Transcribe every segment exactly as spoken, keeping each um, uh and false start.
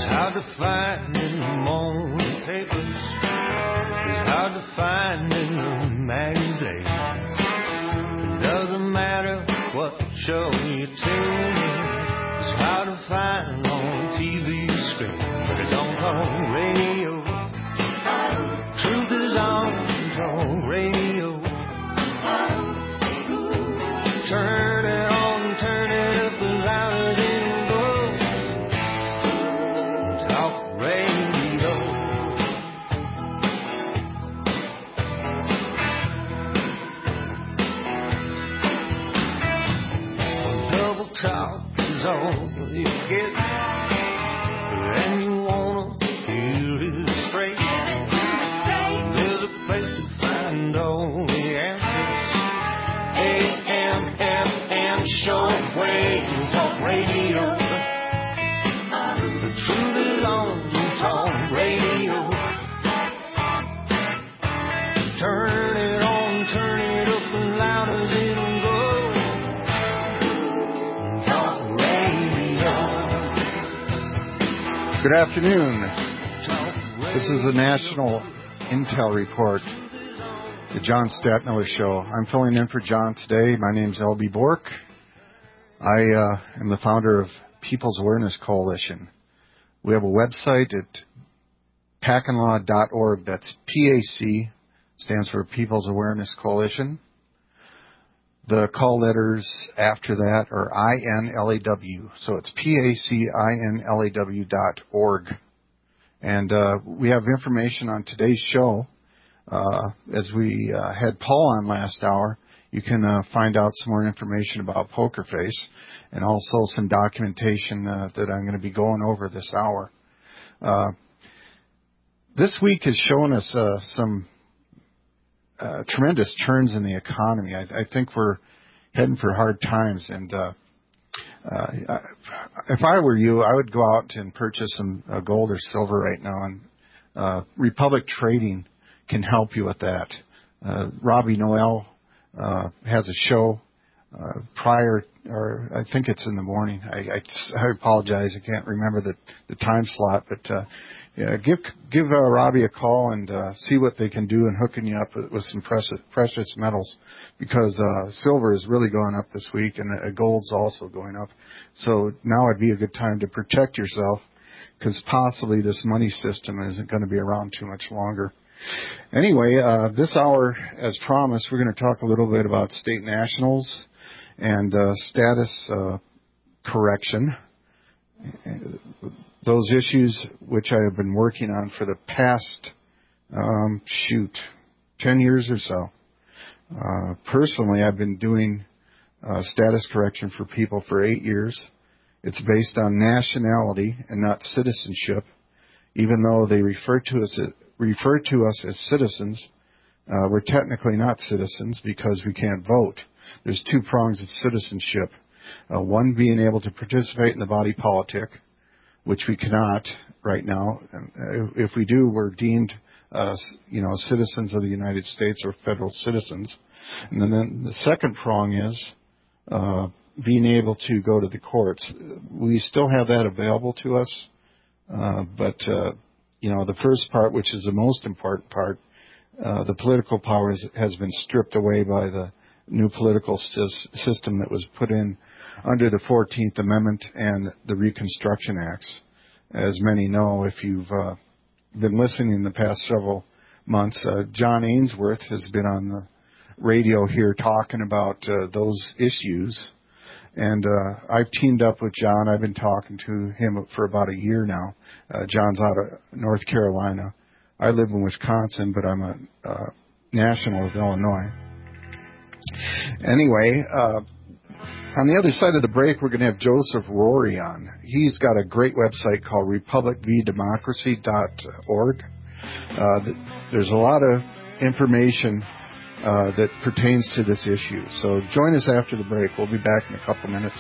hard to find in the morning papers. It's hard to find in the magazines. It doesn't matter what show you tune in. It's hard to find on T V screen, but it's on talk radio. Truth is on talk radio. Turn it on, turn it up as loud as it goes. Talk radio. Double talk is all you get, and you wanna hear it straight. There's a place to find all the answers. A M F M shortwave talk radio. The truth is on talk radio. Turn it on, turn it up as loud as it'll go. Talk radio. Good afternoon. This is the National Intel Report, the John Statmiller Show. I'm filling in for John today. My name's L B Bork. I uh, am the founder of People's Awareness Coalition. We have a website at pac and law dot org. That's P A C, stands for People's Awareness Coalition. The call letters after that are I N L A W, so it's P A C I N L A W dot org. And uh, we have information on today's show. Uh, as we uh, had Paul on last hour, you can uh, find out some more information about Poker Face and also some documentation uh, that I'm going to be going over this hour. Uh, this week has shown us uh, some uh, tremendous turns in the economy. I, I think we're heading for hard times. And uh, uh, if I were you, I would go out and purchase some uh, gold or silver right now. And uh, Republic Trading can help you with that. Uh, Robbie Noel uh, has a show uh, prior, or I think it's in the morning. I, I, I apologize, I can't remember the, the time slot, but uh, yeah, give give uh, Robbie a call and uh, see what they can do in hooking you up with, with some precious, precious metals, because uh, silver is really going up this week, and uh, gold's also going up. So now would be a good time to protect yourself, because possibly this money system isn't going to be around too much longer. Anyway, uh, this hour, as promised, we're going to talk a little bit about state nationals and uh, status uh, correction. Those issues which I have been working on for the past, um, shoot, ten years or so. Uh, personally, I've been doing uh, status correction for people for eight years. It's based on nationality and not citizenship, even though they refer to us as refer to us as citizens. Uh, we're technically not citizens because we can't vote. There's two prongs of citizenship. Uh, one being able to participate in the body politic, which we cannot right now. If we do, we're deemed, uh, you know, citizens of the United States or federal citizens. And then the second prong is uh, being able to go to the courts. We still have that available to us, uh, but uh, you know, the first part, which is the most important part, uh, the political power is, has been stripped away by the new political sys- system that was put in under the fourteenth Amendment and the Reconstruction Acts. As many know, if you've uh, been listening in the past several months, uh, John Ainsworth has been on the radio here talking about uh, those issues. And uh, I've teamed up with John. I've been talking to him for about a year now. Uh, John's out of North Carolina. I live in Wisconsin, but I'm a uh, national of Illinois. Anyway, uh, on the other side of the break, we're going to have Joseph Rory on. He's got a great website called republic v democracy dot org. Uh, there's a lot of information Uh, that pertains to this issue. So join us after the break. We'll be back in a couple minutes.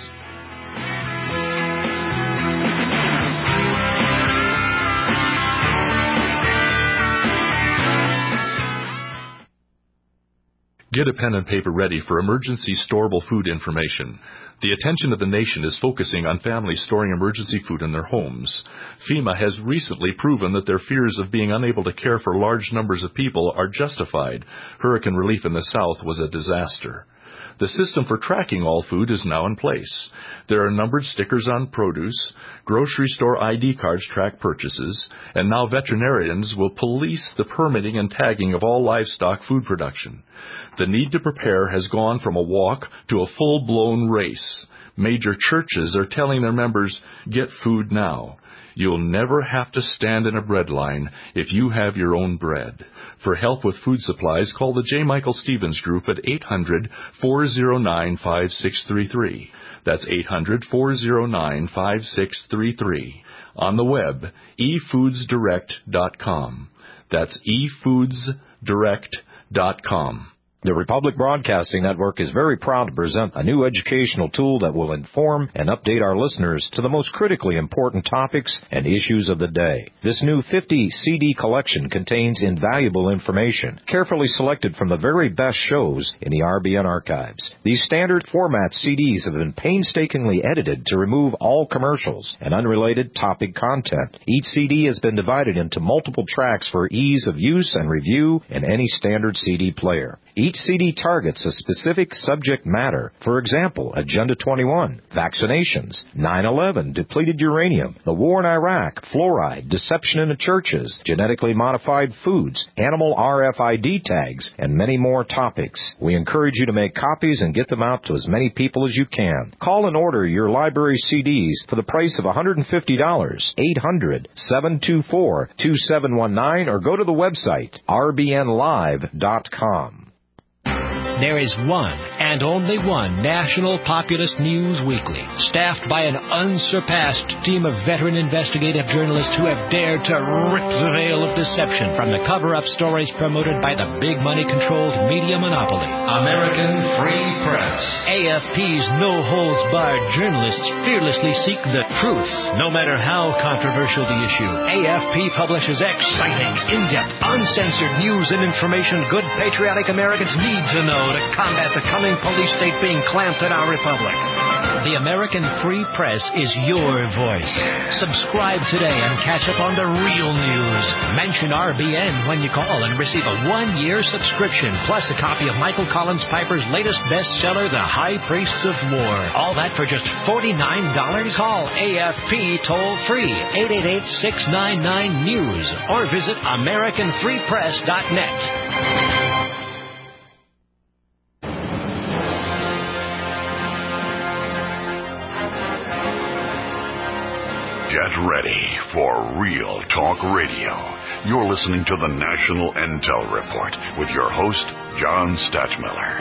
Get a pen and paper ready for emergency storable food information. The attention of the nation is focusing on families storing emergency food in their homes. FEMA has recently proven that their fears of being unable to care for large numbers of people are justified. Hurricane relief in the South was a disaster. The system for tracking all food is now in place. There are numbered stickers on produce, grocery store I D cards track purchases, and now veterinarians will police the permitting and tagging of all livestock food production. The need to prepare has gone from a walk to a full-blown race. Major churches are telling their members, get food now. You'll never have to stand in a bread line if you have your own bread. For help with food supplies, call the J. Michael Stevens Group at eight hundred, four oh nine, five six three three. That's eight hundred, four oh nine, five six three three. On the web, e foods direct dot com. That's e foods direct dot com. The Republic Broadcasting Network is very proud to present a new educational tool that will inform and update our listeners to the most critically important topics and issues of the day. This new fifty C D collection contains invaluable information, carefully selected from the very best shows in the R B N archives. These standard format C Ds have been painstakingly edited to remove all commercials and unrelated topic content. Each C D has been divided into multiple tracks for ease of use and review in any standard C D player. Each C D targets a specific subject matter. For example, Agenda twenty-one, vaccinations, nine eleven, depleted uranium, the war in Iraq, fluoride, deception in the churches, genetically modified foods, animal R F I D tags, and many more topics. We encourage you to make copies and get them out to as many people as you can. Call and order your library C Ds for the price of one hundred fifty dollars, eight hundred, seven two four, two seven one nine, or go to the website, r b n live dot com. There is one and only one National Populist News Weekly, staffed by an unsurpassed team of veteran investigative journalists who have dared to rip the veil of deception from the cover-up stories promoted by the big money-controlled media monopoly. American Free Press. A F P's no-holds-barred journalists fearlessly seek the truth, no matter how controversial the issue. A F P publishes exciting, in-depth, uncensored news and information good patriotic Americans need to know to combat the coming police state being clamped in our republic. The American Free Press is your voice. Subscribe today and catch up on the real news. Mention R B N when you call and receive a one-year subscription, plus a copy of Michael Collins Piper's latest bestseller, The High Priests of War. All that for just forty-nine dollars. Call A F P toll-free, eight eight eight, six nine nine, news, or visit american free press dot net. Get ready for Real Talk Radio. You're listening to the National Intel Report with your host, John Stachmiller.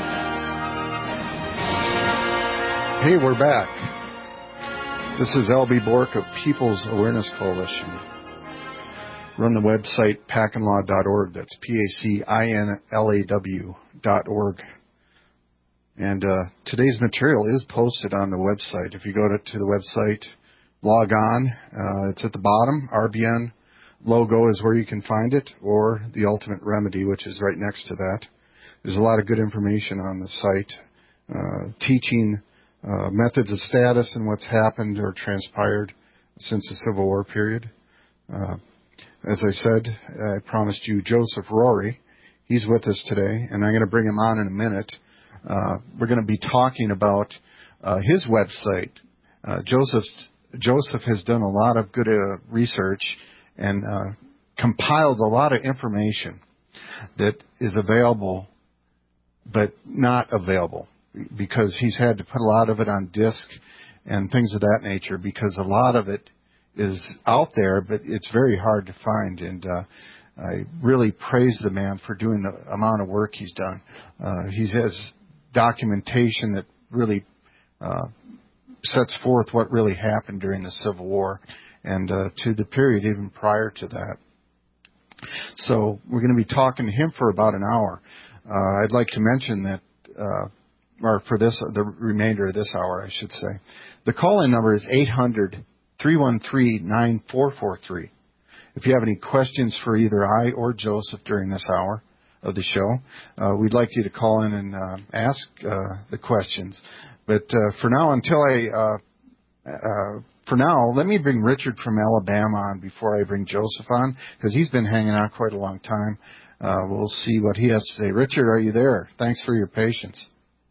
Hey, we're back. This is L B Bork of People's Awareness Coalition. Run the website pac in law dot org. That's P A C I N L A W dot org. And uh, today's material is posted on the website. If you go to, to the website, log on. Uh, it's at the bottom. R B N logo is where you can find it, or the Ultimate Remedy, which is right next to that. There's a lot of good information on the site, uh, teaching uh, methods of status and what's happened or transpired since the Civil War period. Uh, as I said, I promised you Joseph Rory. He's with us today, and I'm going to bring him on in a minute. Uh, we're going to be talking about uh, his website. Uh, Joseph's Joseph has done a lot of good uh, research and uh, compiled a lot of information that is available but not available because he's had to put a lot of it on disk and things of that nature because a lot of it is out there, but it's very hard to find. And uh, I really praise the man for doing the amount of work he's done. Uh, he has documentation that really uh, sets forth what really happened during the Civil War and uh, to the period even prior to that. So we're going to be talking to him for about an hour. Uh, I'd like to mention that, uh, or for this, the remainder of this hour, I should say, the call-in number is eight hundred, three one three, nine four four three. If you have any questions for either I or Joseph during this hour, of the show. Uh, we'd like you to call in and uh, ask uh, the questions. But uh, for now, until I, uh, uh, for now, let me bring Richard from Alabama on before I bring Joseph on, because he's been hanging out quite a long time. Uh, we'll see what he has to say. Richard, are you there? Thanks for your patience.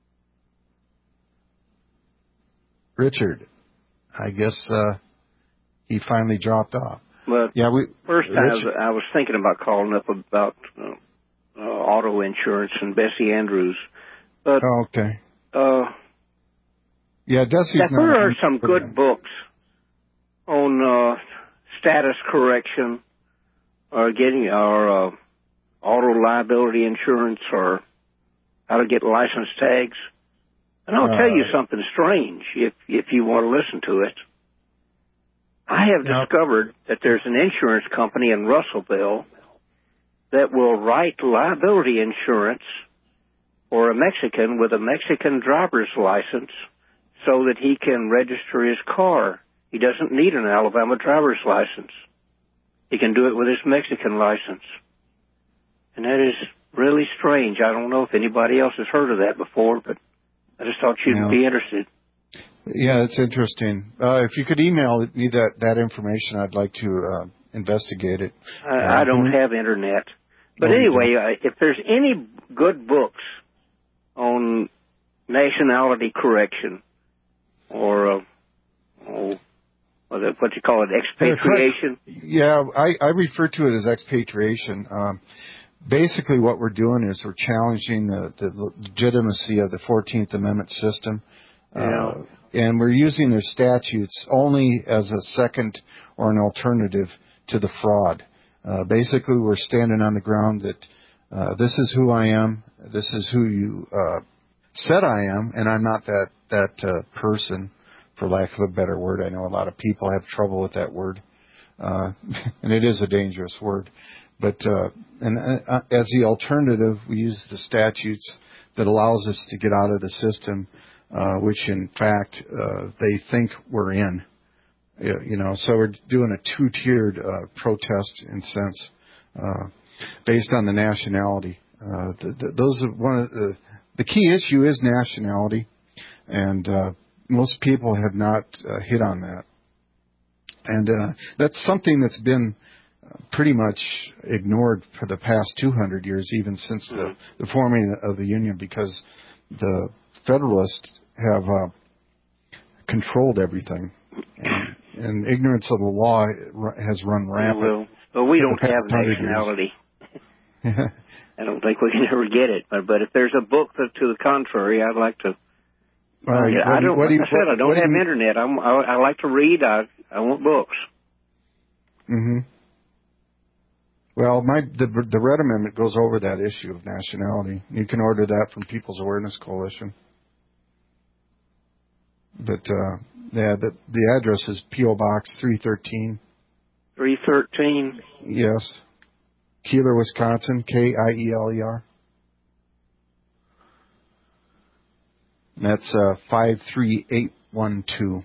Richard, I guess uh, he finally dropped off. But yeah, we, first I was, I was thinking about calling up about uh, uh, auto insurance and Bessie Andrews. But, oh, okay. Uh, yeah, Desi's not. There are some good books on uh, status correction or getting our uh, auto liability insurance or how to get license tags. And I'll uh, tell you something strange if if you want to listen to it. I have no. discovered that there's an insurance company in Russellville that will write liability insurance for a Mexican with a Mexican driver's license so that he can register his car. He doesn't need an Alabama driver's license. He can do it with his Mexican license. And that is really strange. I don't know if anybody else has heard of that before, but I just thought you'd yeah. be interested. Yeah, it's interesting. Uh, if you could email me that, that information, I'd like to uh, investigate it. I, uh, I don't have Internet. But oh, anyway, uh, if there's any good books on nationality correction or, uh, oh, what you call it, expatriation? Yeah, I, I refer to it as expatriation. Um, basically what we're doing is we're challenging the, the legitimacy of the fourteenth Amendment system. Yeah. Uh, and we're using their statutes only as a second or an alternative to the fraud. Uh, basically, we're standing on the ground that uh, this is who I am, this is who you uh, said I am, and I'm not that, that uh, person, for lack of a better word. I know a lot of people have trouble with that word, uh, and it is a dangerous word. But uh, and uh, as the alternative, we use the statutes that allows us to get out of the system, Uh, which in fact uh, they think we're in, you know. So we're doing a two-tiered uh, protest in sense, uh, based on the nationality. Uh, the, the, those are one of the the key issue is nationality, and uh, most people have not uh, hit on that, and uh, that's something that's been pretty much ignored for the past two hundred years, even since the, the forming of the Union, because the Federalists have uh, controlled everything, and, and ignorance of the law has run rampant. Well, well we don't have nationality. I don't think we can ever get it. But, but if there's a book that, to the contrary, I'd like to. Uh, uh, I don't. Like you, I said, what, I don't have do you, internet. I'm, I, I like to read. I I want books. Mm-hmm. Well, my the the Red Amendment goes over that issue of nationality. You can order that from People's Awareness Coalition. But uh, yeah, the the address is P O Box three thirteen. Three thirteen. Yes, Keeler, Wisconsin. K I E L E R. That's uh, five three eight one two.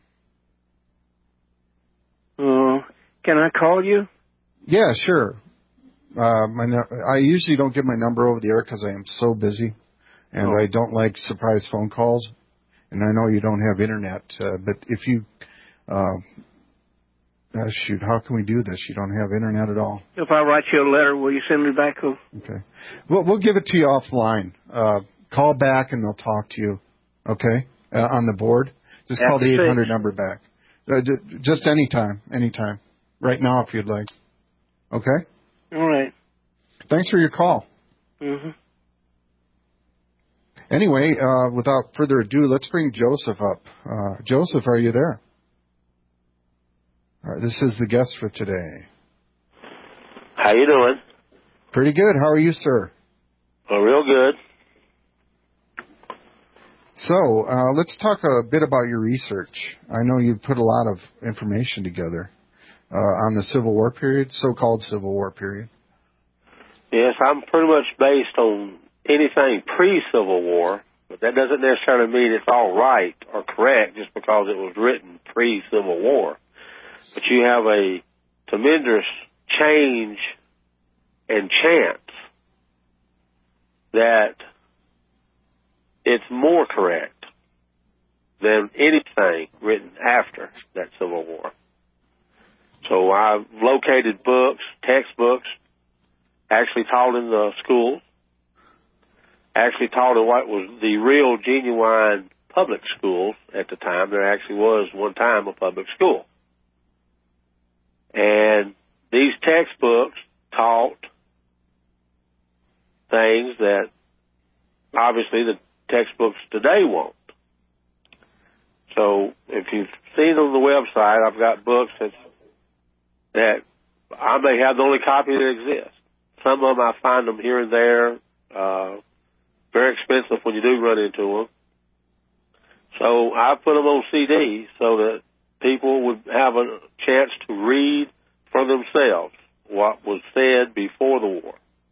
Uh, can I call you? Yeah, sure. Uh, my I usually don't give my number over the air because I am so busy, and oh. I don't like surprise phone calls. And I know you don't have internet, uh, but if you, uh, uh, shoot, how can we do this? You don't have internet at all. If I write you a letter, will you send me back a... Okay. We'll, we'll give it to you offline. Uh, call back and they'll talk to you, okay, uh, on the board. Just After call the eight hundred six. number back. Uh, j- just anytime, anytime. Right now if you'd like. Okay? All right. Thanks for your call. Mm-hmm. Anyway, uh, without further ado, let's bring Joseph up. Uh, Joseph, are you there? All right, this is the guest for today. How you doing? Pretty good. How are you, sir? Well, real good. So, uh, let's talk a bit about your research. I know you've put a lot of information together uh, on the Civil War period, so-called Civil War period. Yes, I'm pretty much based on anything pre-Civil War, but that doesn't necessarily mean it's all right or correct just because it was written pre-Civil War. But you have a tremendous change and chance that it's more correct than anything written after that Civil War. So I've located books, textbooks, actually taught in the schools, actually taught in what was the real, genuine public schools at the time. There actually was one time a public school. And these textbooks taught things that obviously the textbooks today won't. So if you've seen on the website, I've got books that, that I may have the only copy that exists. Some of them I find them here and there, uh, very expensive when you do run into them. So I put them on C D so that people would have a chance to read for themselves what was said before the war.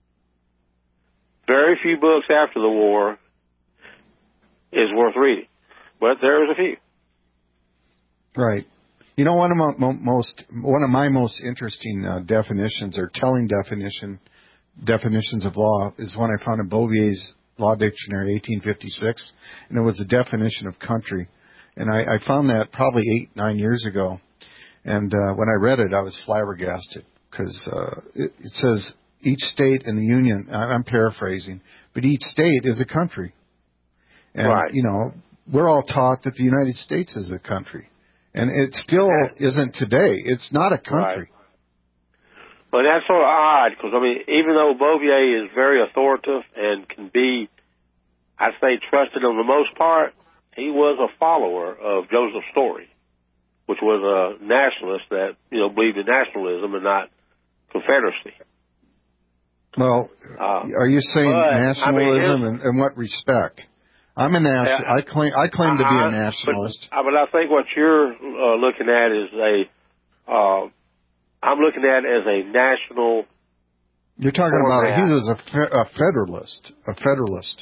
Very few books after the war is worth reading, but there's a few. Right. You know, one of my most one of my most interesting uh, definitions or telling definition definitions of law is one I found in Bovier's Law Dictionary, eighteen fifty-six, and it was a definition of country. And I, I found that probably eight, nine years ago. And uh, when I read it, I was flabbergasted because uh, it, it says each state in the Union, I'm paraphrasing, but each state is a country. And, right. you know, we're all taught that the United States is a country. And it still isn't today. It's not a country. Right. But that's sort of odd because, I mean, even though Bovier is very authoritative and can be, I say, trusted on the most part, he was a follower of Joseph Story, which was a nationalist that, you know, believed in nationalism and not Confederacy. Well, uh, are you saying but, nationalism I mean, in, in what respect? I'm a national. Yeah, I claim. I claim to be a I, nationalist. But, but I think what you're uh, looking at is a. Uh, I'm looking at it as a national. You're talking format. about he was a, fe- a federalist. A federalist.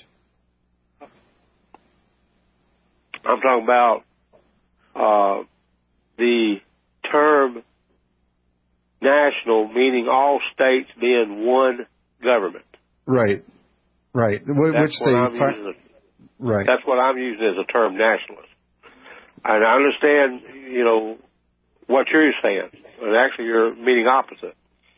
I'm talking about uh, the term national, meaning all states being one government. Right. Right. W- That's which what they. I'm Fi- using. Right. That's what I'm using as a term, nationalist. And I understand, you know, what you're saying. And actually, you're meaning opposite.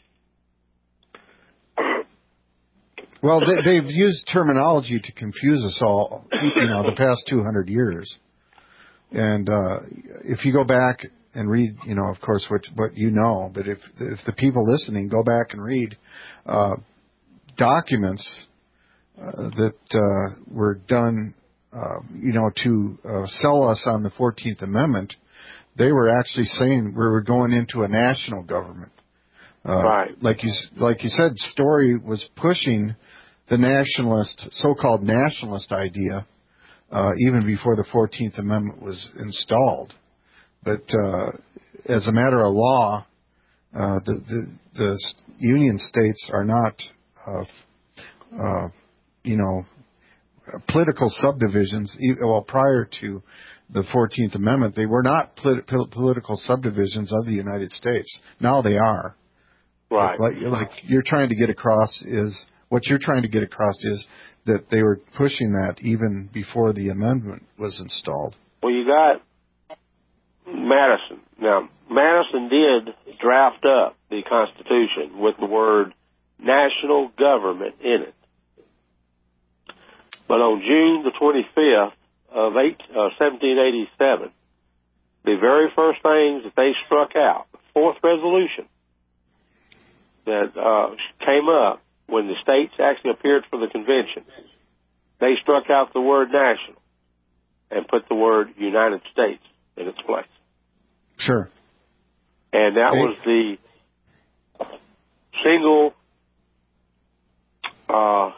Well, they, they've used terminology to confuse us all, you know, the past two hundred years. And uh, if you go back and read, you know, of course, what what you know, but if if the people listening go back and read uh, documents uh, that uh, were done, uh, you know, to uh, sell us on the fourteenth Amendment, they were actually saying we were going into a national government. Uh, right. Like you, like you said, Story was pushing the nationalist, so-called nationalist idea, uh, even before the fourteenth Amendment was installed. But uh, as a matter of law, uh, the, the, the Union states are not, uh, uh, you know, political subdivisions. Well, prior to the fourteenth Amendment, they were not polit- political subdivisions of the United States. Now they are. Right. Like, like you're trying to get across is, what you're trying to get across is that they were pushing that even before the amendment was installed. Well, you got Madison. Now, Madison did draft up the Constitution with the word national government in it. But on June the twenty-fifth of eight, uh, seventeen eighty-seven, the very first things that they struck out, the fourth resolution that uh, came up when the states actually appeared for the convention, they struck out the word national and put the word United States in its place. Sure. And that hey. was the single, uh,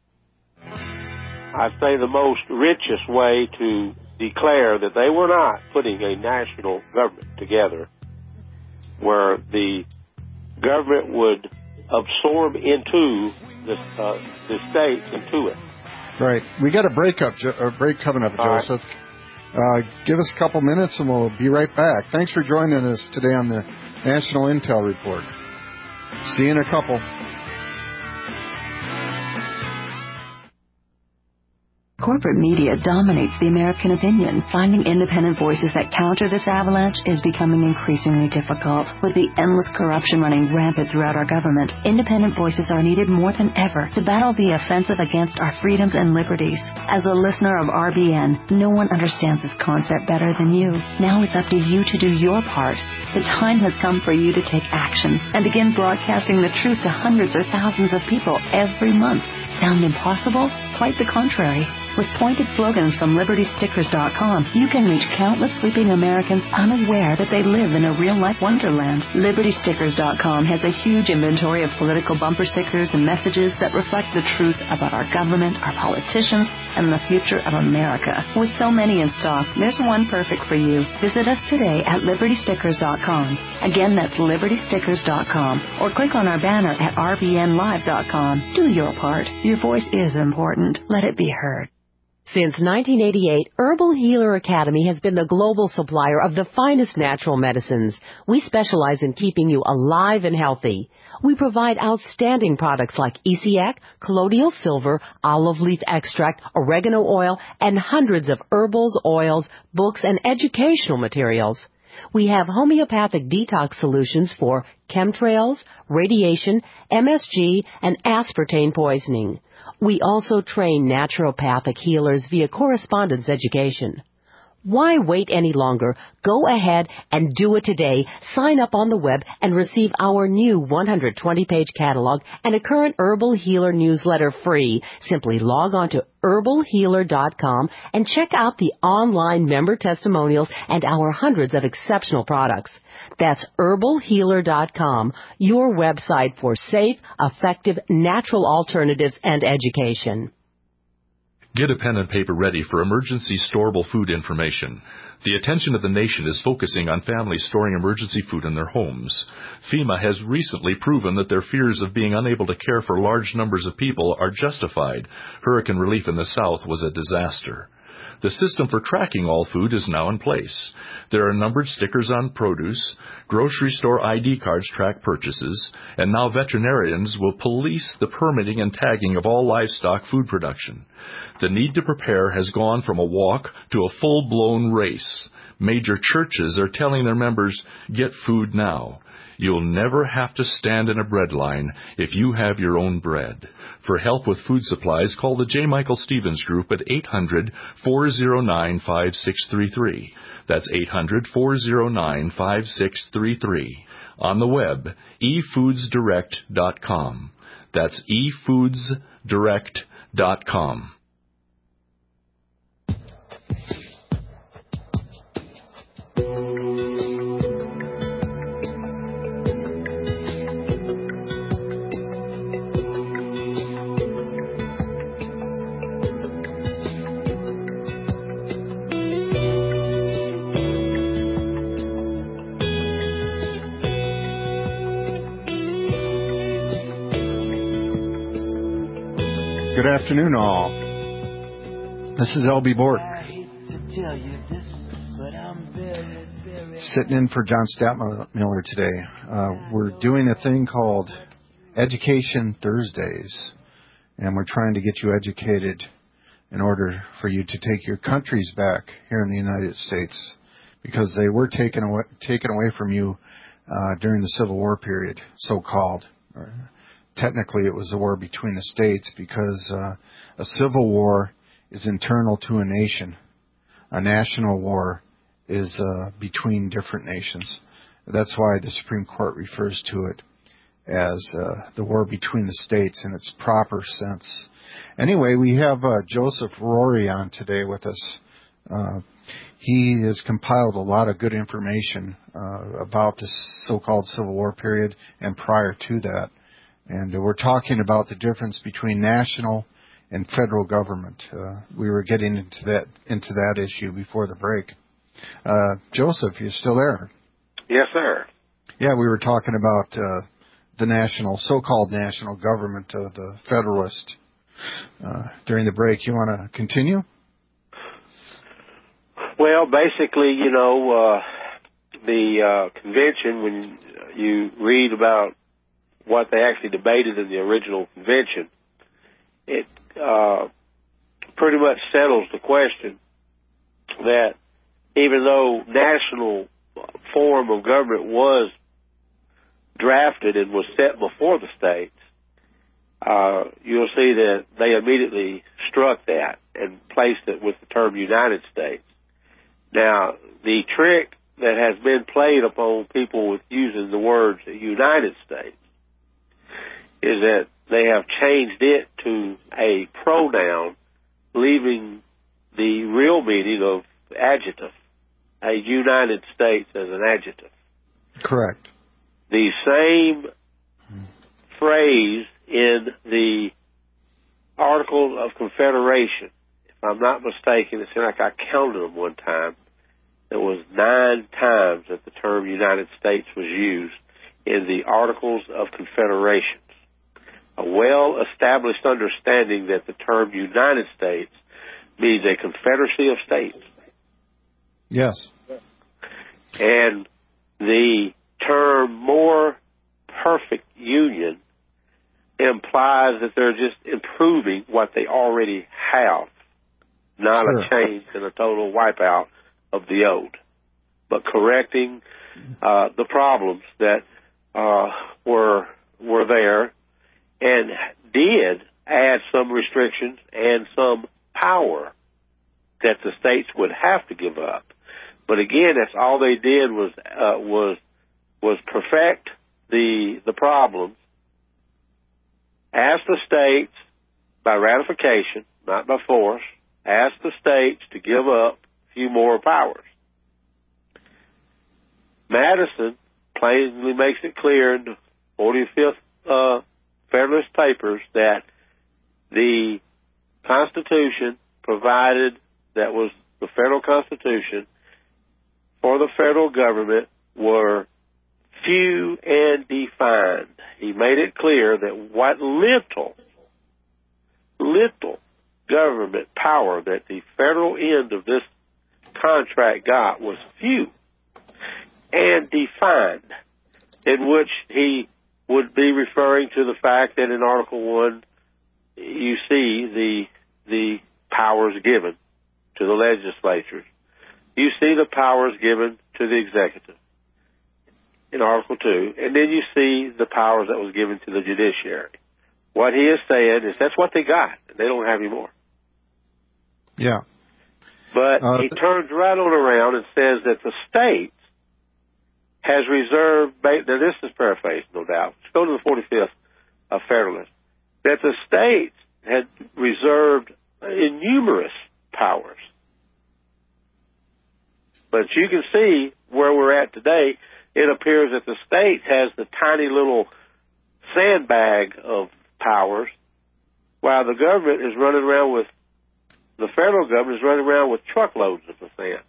I'd say the most richest way to declare that they were not putting a national government together where the government would absorb into the, uh, the states into it. Right. We got a break up, a break coming up, All Joseph. Right. Uh, give us a couple minutes and we'll be right back. Thanks for joining us today on the National Intel Report. See you in a couple. Corporate media dominates the American opinion. Finding independent voices that counter this avalanche is becoming increasingly difficult. With the endless corruption running rampant throughout our government, independent voices are needed more than ever to battle the offensive against our freedoms and liberties. As a listener of R B N, no one understands this concept better than you. Now it's up to you to do your part. The time has come for you to take action and begin broadcasting the truth to hundreds or thousands of people every month. Sound impossible? Quite the contrary. With pointed slogans from Liberty Stickers dot com, you can reach countless sleeping Americans unaware that they live in a real-life wonderland. Liberty Stickers dot com has a huge inventory of political bumper stickers and messages that reflect the truth about our government, our politicians, and the future of America. With so many in stock, there's one perfect for you. Visit us today at Liberty Stickers dot com. Again, that's Liberty Stickers dot com. Or click on our banner at R B N Live dot com. Do your part. Your voice is important. Let it be heard. Since nineteen eighty-eight, Herbal Healer Academy has been the global supplier of the finest natural medicines. We specialize in keeping you alive and healthy. We provide outstanding products like E C A C, colloidal silver, olive leaf extract, oregano oil, and hundreds of herbals, oils, books, and educational materials. We have homeopathic detox solutions for chemtrails, radiation, M S G, and aspartame poisoning. We also train naturopathic healers via correspondence education. Why wait any longer? Go ahead and do it today. Sign up on the web and receive our new one hundred twenty page catalog and a current Herbal Healer newsletter free. Simply log on to Herbal Healer dot com and check out the online member testimonials and our hundreds of exceptional products. That's Herbal Healer dot com, your website for safe, effective, natural alternatives and education. Get a pen and paper ready for emergency storable food information. The attention of the nation is focusing on families storing emergency food in their homes. FEMA has recently proven that their fears of being unable to care for large numbers of people are justified. Hurricane relief in the South was a disaster. The system for tracking all food is now in place. There are numbered stickers on produce, grocery store I D cards track purchases, and now veterinarians will police the permitting and tagging of all livestock food production. The need to prepare has gone from a walk to a full-blown race. Major churches are telling their members, get food now. You'll never have to stand in a bread line if you have your own bread. For help with food supplies, call the J. Michael Stevens Group at eight hundred, four oh nine, five six three three. That's eight hundred, four oh nine, five six three three. On the web, e foods direct dot com. That's e foods direct dot com. Good afternoon, all. This is L B Bork. Sitting in for John Stadtmiller today. Uh, we're doing a thing called Education Thursdays, and we're trying to get you educated in order for you to take your countries back here in the United States, because they were taken away, taken away from you uh, during the Civil War period, so-called. Technically, it was a war between the states, because uh, a civil war is internal to a nation. A national war is uh, between different nations. That's why the Supreme Court refers to it as uh, the war between the states in its proper sense. Anyway, we have uh, Joseph Rory on today with us. Uh, he has compiled a lot of good information uh, about this so-called Civil War period and prior to that. And uh, we're talking about the difference between national and federal government. Uh, we were getting into that into that issue before the break. Uh, Joseph, you're still there? Yes, sir. Yeah, we were talking about uh, the national, so-called national government, uh, the Federalist, uh, during the break. You want to continue? Well, basically, you know, uh, the uh, convention, when you read about what they actually debated in the original convention, it uh, pretty much settles the question that even though national form of government was drafted and was set before the states, uh, you'll see that they immediately struck that and placed it with the term United States. Now, the trick that has been played upon people with using the words United States is that they have changed it to a pronoun, leaving the real meaning of adjective, a United States as an adjective. Correct. The same phrase in the Articles of Confederation, if I'm not mistaken, it seemed like I counted them one time. There was nine times that the term United States was used in the Articles of Confederation. A well-established understanding that the term United States means a confederacy of states. Yes. And the term more perfect union implies that they're just improving what they already have, not sure. a change and a total wipeout of the old, but correcting uh, the problems that uh, were were there, and did add some restrictions and some power that the states would have to give up. But again, that's all they did was uh, was was perfect the the problems. Ask the states by ratification, not by force. Ask the states to give up a few more powers. Madison plainly makes it clear in the forty-fifth uh, Federalist Papers that the Constitution provided, that was the federal Constitution, for the federal government were few and defined. He made it clear that what little, little government power that the federal end of this contract got was few and defined, in which he would be referring to the fact that in Article One you see the the powers given to the legislatures. You see the powers given to the executive in Article Two, and then you see the powers that was given to the judiciary. What he is saying is that's what they got, and they don't have any more. Yeah. But uh, he turns right on around and says that the states has reserved, now this is paraphrased, no doubt. Let's go to the forty-fifth of Federalist, that the states had reserved innumerous powers. But you can see where we're at today. It appears that the states has the tiny little sandbag of powers, while the government is running around with, the federal government is running around with truckloads of the sand.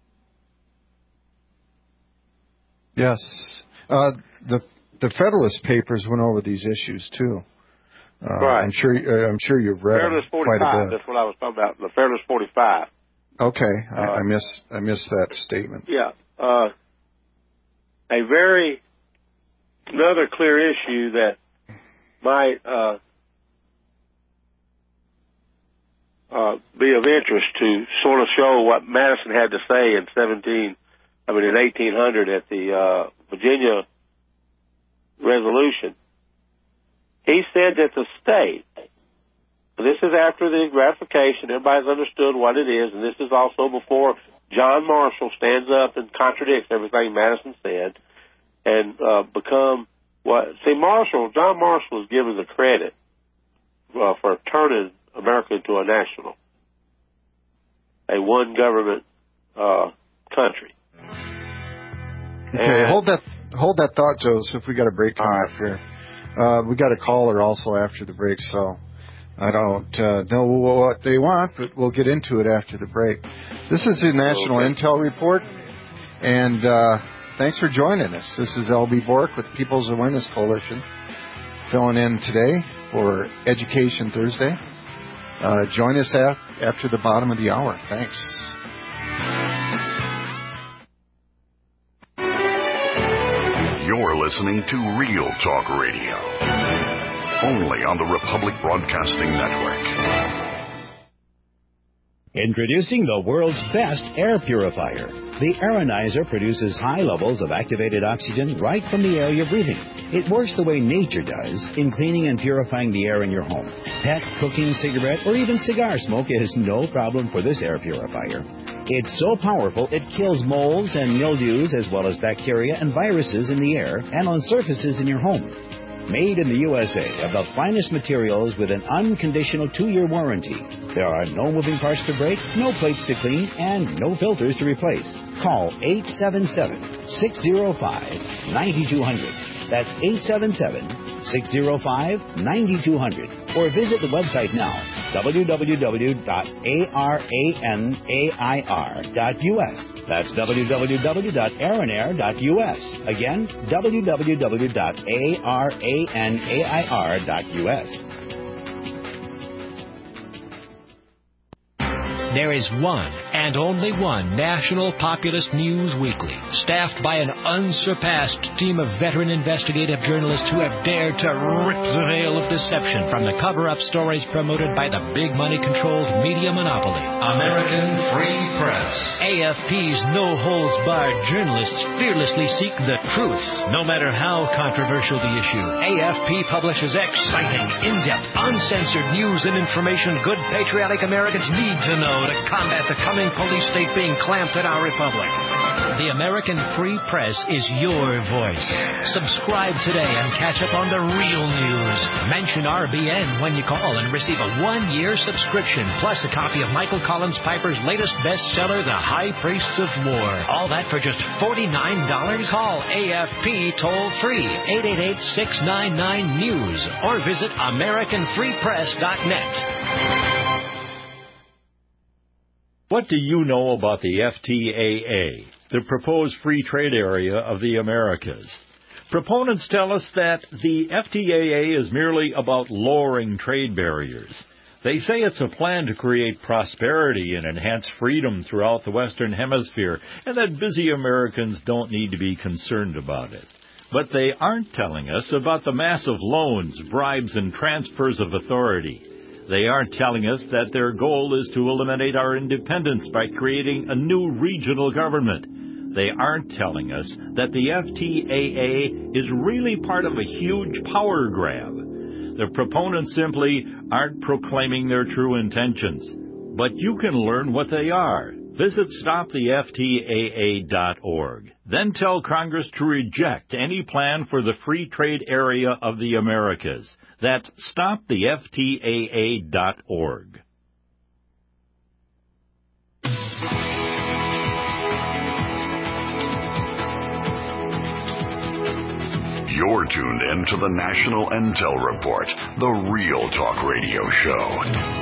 Yes. Uh, the the Federalist Papers went over these issues too. Uh, right. I'm sure. Uh, I'm sure you've read Federalist them quite a bit. That's what I was talking about. The Federalist forty-five. Okay, I, uh, I miss I missed that statement. Yeah. Uh, a very another clear issue that might uh, uh, be of interest to sort of show what Madison had to say in seventeen. I mean, in eighteen hundred at the uh, Virginia Resolution, he said that the state, this is after the ratification, everybody's understood what it is, and this is also before John Marshall stands up and contradicts everything Madison said, and uh, become what, see, Marshall, John Marshall is given the credit uh, for turning America into a national, a one government uh, country. Okay, and, hold that hold that thought, Joseph. We got a break coming right. up here. Uh, we got a caller also after the break, so I don't uh, know what they want, but we'll get into it after the break. This is the National okay. Intel Report, and uh, thanks for joining us. This is L B Bork with People's Awareness Coalition, filling in today for Education Thursday. Uh, join us at, after the bottom of the hour. Thanks. You're listening to Real Talk Radio, only on the Republic Broadcasting Network. Introducing the world's best air purifier. The Aeronizer produces high levels of activated oxygen right from the air you're breathing. It works the way nature does in cleaning and purifying the air in your home. Pet, cooking, cigarette, or even cigar smoke is no problem for this air purifier. It's so powerful it kills molds and mildews as well as bacteria and viruses in the air and on surfaces in your home. Made in the U S A of the finest materials with an unconditional two-year warranty. There are no moving parts to break, no plates to clean, and no filters to replace. Call eight seven seven, six zero five, nine two zero zero. That's eight seven seven, six zero five, nine two zero zero. Or visit the website now, w w w dot aranair dot u s. That's w w w dot aranair dot u s. Again, w w w dot aranair dot u s. There is one and only one National Populist News Weekly, staffed by an unsurpassed team of veteran investigative journalists who have dared to rip the veil of deception from the cover-up stories promoted by the big money-controlled media monopoly. American Free Press. A F P's no-holds-barred journalists fearlessly seek the truth, no matter how controversial the issue. A F P publishes exciting, in-depth, uncensored news and information good patriotic Americans need to know to combat the coming police state being clamped at our republic. The American Free Press is your voice. Subscribe today and catch up on the real news. Mention R B N when you call and receive a one-year subscription, plus a copy of Michael Collins Piper's latest bestseller, The High Priests of War. All that for just forty-nine dollars. Call A F P toll-free, eight eight eight, six nine nine, news, or visit american free press dot net. What do you know about the F T A A, the proposed free trade area of the Americas? Proponents tell us that the F T A A is merely about lowering trade barriers. They say it's a plan to create prosperity and enhance freedom throughout the Western Hemisphere, and that busy Americans don't need to be concerned about it. But they aren't telling us about the massive loans, bribes, and transfers of authority. They aren't telling us that their goal is to eliminate our independence by creating a new regional government. They aren't telling us that the F T A A is really part of a huge power grab. The proponents simply aren't proclaiming their true intentions. But you can learn what they are. Visit stop the F T A A dot org. Then tell Congress to reject any plan for the free trade area of the Americas. That's stop the F T A A dot org. You're tuned in to the National Intel Report, the Real Talk Radio Show.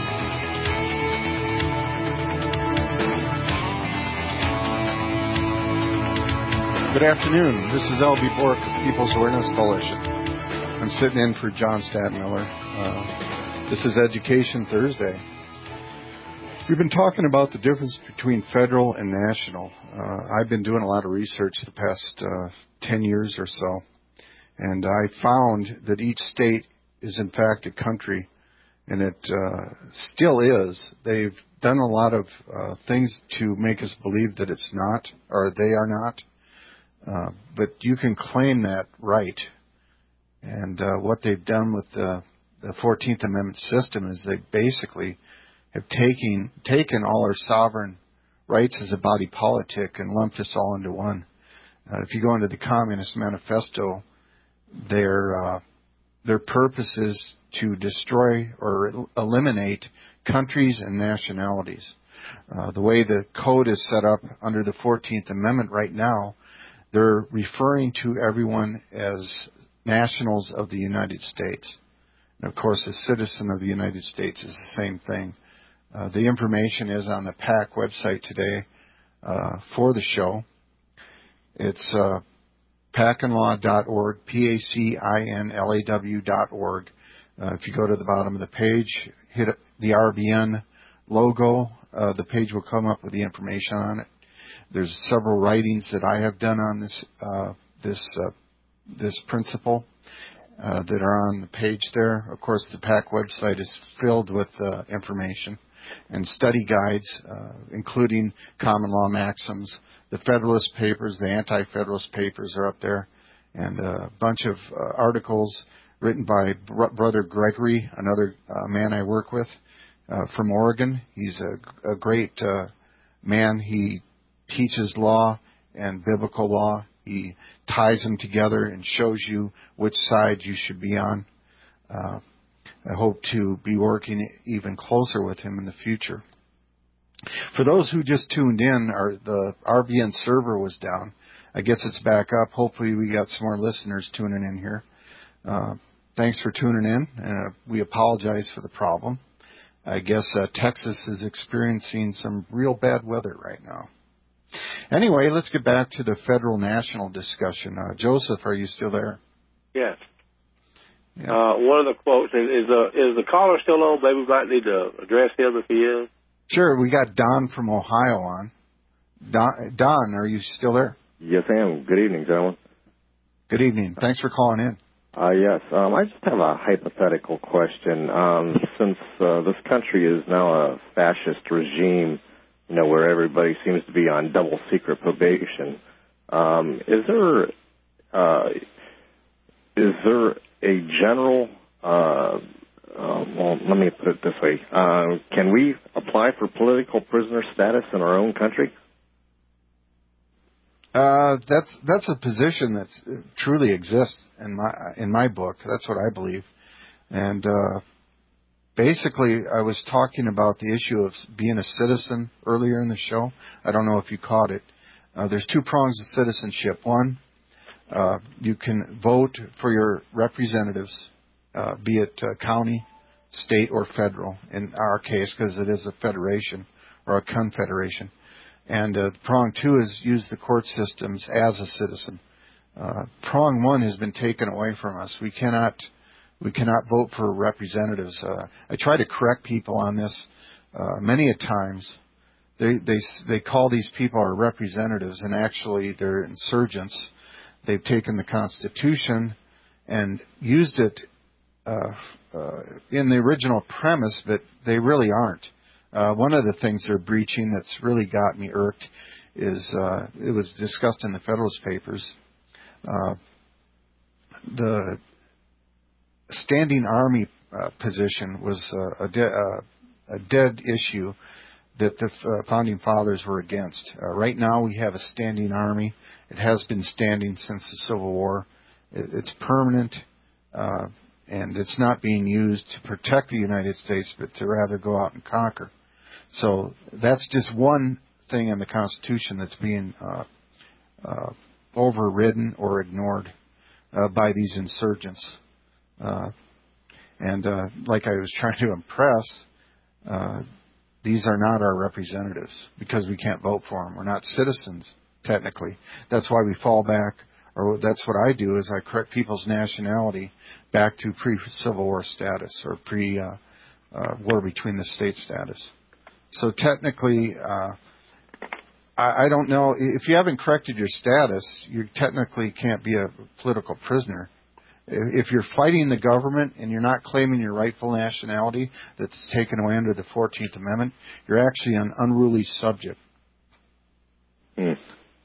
Good afternoon. This is L B Bork of the People's Awareness Coalition. I'm sitting in for John Stadtmiller. Uh, this is Education Thursday. We've been talking about the difference between federal and national. Uh, I've been doing a lot of research the past uh, ten years or so, and I found that each state is in fact a country, and it uh, still is. They've done a lot of uh, things to make us believe that it's not, or they are not. Uh, but you can claim that right. And uh, what they've done with the, the fourteenth Amendment system is they basically have taken, taken all our sovereign rights as a body politic and lumped us all into one. Uh, if you go into the Communist Manifesto, their, uh, their purpose is to destroy or eliminate countries and nationalities. Uh, the way the code is set up under the fourteenth Amendment right now, they're referring to everyone as nationals of the United States. And of course, a citizen of the United States is the same thing. Uh, the information is on the PAC website today uh, for the show. It's uh, pacinlaw dot org, P A C I N L A W dot org. Uh, if you go to the bottom of the page, hit the R B N logo, uh, the page will come up with the information on it. There's several writings that I have done on this uh, this uh, this principle uh, that are on the page there. Of course, the PAC website is filled with uh, information. and study guides, uh, including common law maxims. The Federalist Papers, the Anti-Federalist Papers are up there, and a bunch of uh, articles written by Br- Brother Gregory, another uh, man I work with uh, from Oregon. He's a, a great uh, man. He teaches law and biblical law. He ties them together and shows you which side you should be on. Uh, I hope to be working even closer with him in the future. For those who just tuned in, our, the R B N server was down. I guess it's back up. Hopefully we got some more listeners tuning in here. Uh, thanks for tuning in. Uh, we apologize for the problem. I guess uh, Texas is experiencing some real bad weather right now. Anyway, let's get back to the federal national discussion. Uh, Joseph, are you still there? Yes. Yeah. Uh, one of the quotes, is, is, the, is the caller still on? Maybe we might need to address him if he is. Sure, we got Don from Ohio on. Don, Don, are you still there? Yes, I am. Good evening, gentlemen. Good evening. Thanks for calling in. Uh, yes, um, I just have a hypothetical question. Um, since uh, this country is now a fascist regime, you know, where everybody seems to be on double secret probation, um, is there uh, is there a general uh, Uh, well, let me put it this way. Uh, can we apply for political prisoner status in our own country? Uh, that's that's a position that truly exists in my in my book. That's what I believe. And uh, basically, I was talking about the issue of being a citizen earlier in the show. I don't know if you caught it. Uh, there's two prongs of citizenship. One, uh, you can vote for your representatives. Uh, be it uh, county, state, or federal, in our case, because it is a federation or a confederation. And uh, prong two is use the court systems as a citizen. Uh, prong one has been taken away from us. We cannot, we cannot vote for representatives. Uh, I try to correct people on this uh, many a times. They they they call these people our representatives, and actually they're insurgents. They've taken the Constitution and used it Uh, uh, in the original premise, but they really aren't. Uh, one of the things they're breaching that's really got me irked is uh, it was discussed in the Federalist Papers. Uh, the standing army uh, position was uh, a, de- uh, a dead issue that the uh, founding fathers were against. Uh, right now we have a standing army. It has been standing since the Civil War. It, it's permanent. Uh, And it's not being used to protect the United States, but to rather go out and conquer. So that's just one thing in the Constitution that's being uh, uh, overridden or ignored uh, by these insurgents. Uh, and uh, like I was trying to impress, uh, these are not our representatives because we can't vote for them. We're not citizens, technically. That's why we fall back. Or that's what I do is I correct people's nationality back to pre-Civil War status or pre-war uh, uh, between the states status. So technically, uh, I, I don't know. If you haven't corrected your status, you technically can't be a political prisoner. If you're fighting the government and you're not claiming your rightful nationality that's taken away under the fourteenth Amendment, you're actually an unruly subject. Hmm.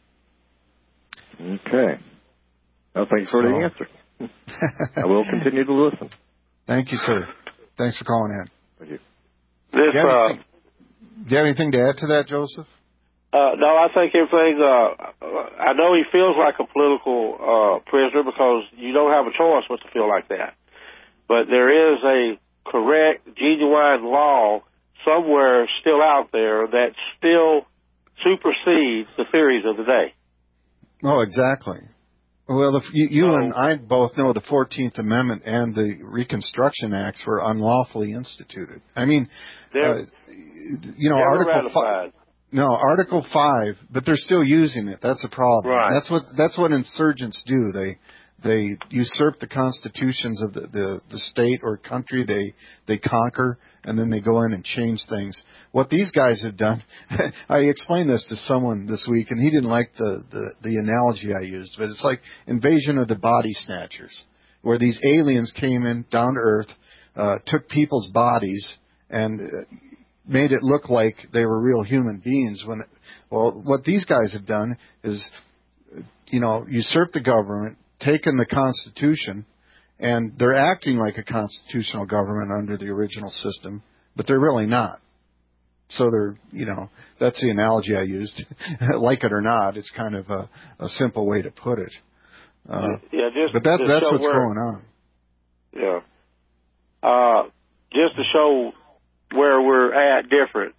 Okay. Well, thank you for so, the answer. I will continue to listen. Thank you, sir. Thanks for calling in. Thank you. This, do, you uh, anything, do you have anything to add to that, Joseph? Uh, no, I think everything, uh, I know he feels like a political uh, prisoner because you don't have a choice but to feel like that. But there is a correct, genuine law somewhere still out there that still supersedes the theories of the day. Oh, exactly. Well, if you, you and I both know the fourteenth Amendment and the Reconstruction Acts were unlawfully instituted. I mean, uh, you know, Article five. No, Article five, but they're still using it. That's a problem. Right. That's what that's what insurgents do. They they usurp the constitutions of the, the, the state or country they they conquer, and then they go in and change things. What these guys have done, I explained this to someone this week, and he didn't like the, the, the analogy I used, but it's like Invasion of the Body Snatchers, where these aliens came in down to Earth, uh, took people's bodies, and uh, made it look like they were real human beings. When, well, what these guys have done is, you know, usurp the government, taken the Constitution, and they're acting like a constitutional government under the original system, but they're really not. So they're, you know, that's the analogy I used. Like it or not, it's kind of a, a simple way to put it. Uh, yeah, just, but that, just that's what's where, going on. Yeah. Uh, just to show where we're at different,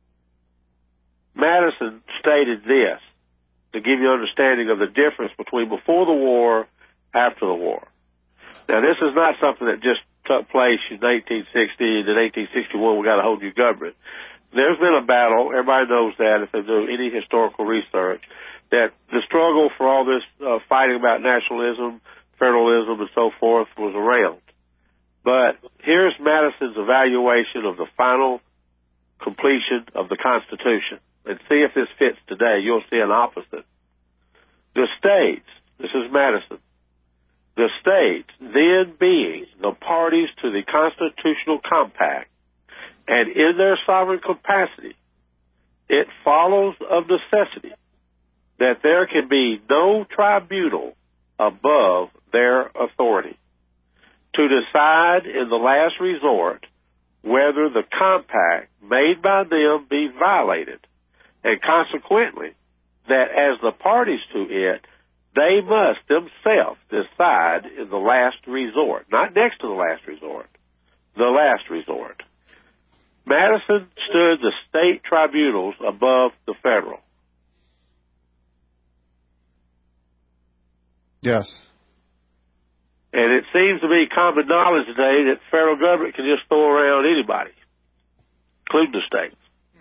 Madison stated this to give you an understanding of the difference between before the war, after the war. Now, this is not something that just took place in eighteen sixty, and in eighteen sixty-one we got a whole new government. There's been a battle, everybody knows that if they do any historical research, that the struggle for all this uh, fighting about nationalism, federalism, and so forth was around. But here's Madison's evaluation of the final completion of the Constitution. And see if this fits today. You'll see an opposite. The states, this is Madison, the states then being the parties to the Constitutional Compact, and in their sovereign capacity, it follows of necessity that there can be no tribunal above their authority to decide in the last resort whether the compact made by them be violated, and consequently that as the parties to it, they must themselves decide in the last resort, not next to the last resort, the last resort. Madison stood the state tribunals above the federal. Yes. And it seems to be common knowledge today that the federal government can just throw around anybody, including the states.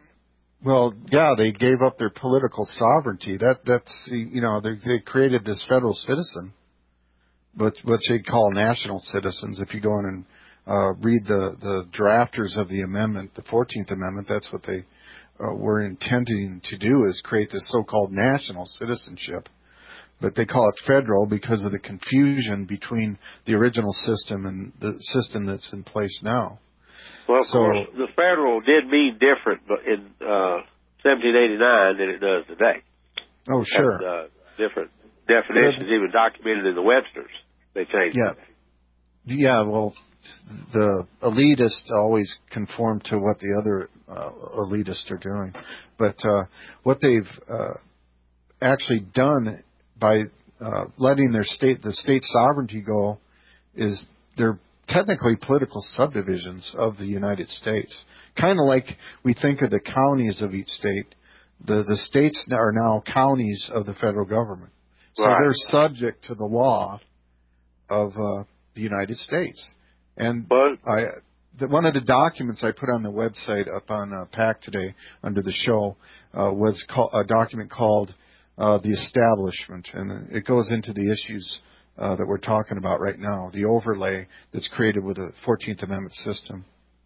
Well, yeah, they gave up their political sovereignty. That that's you know they they created this federal citizen, but what they call national citizens. If you go in and uh, read the the drafters of the amendment, the fourteenth Amendment, that's what they uh, were intending to do, is create this so-called national citizenship. But they call it federal because of the confusion between the original system and the system that's in place now. Well, of so, course, the federal did mean different in uh, seventeen eighty-nine than it does today. Oh, sure. Has, uh, different definitions, yeah. Even documented in the Webster's. They changed yeah. it. Yeah, well, the elitists always conform to what the other uh, elitists are doing. But uh, what they've uh, actually done by uh, letting their state, the state sovereignty go, is they're technically political subdivisions of the United States. Kind of like we think of the counties of each state. The the states are now counties of the federal government. So right. They're subject to the law of uh, the United States. And but, I, the, one of the documents I put on the website up on uh, PAC today under the show uh, was call, a document called uh, The Establishment. And it goes into the issues Uh, that we're talking about right now, the overlay that's created with the fourteenth Amendment system.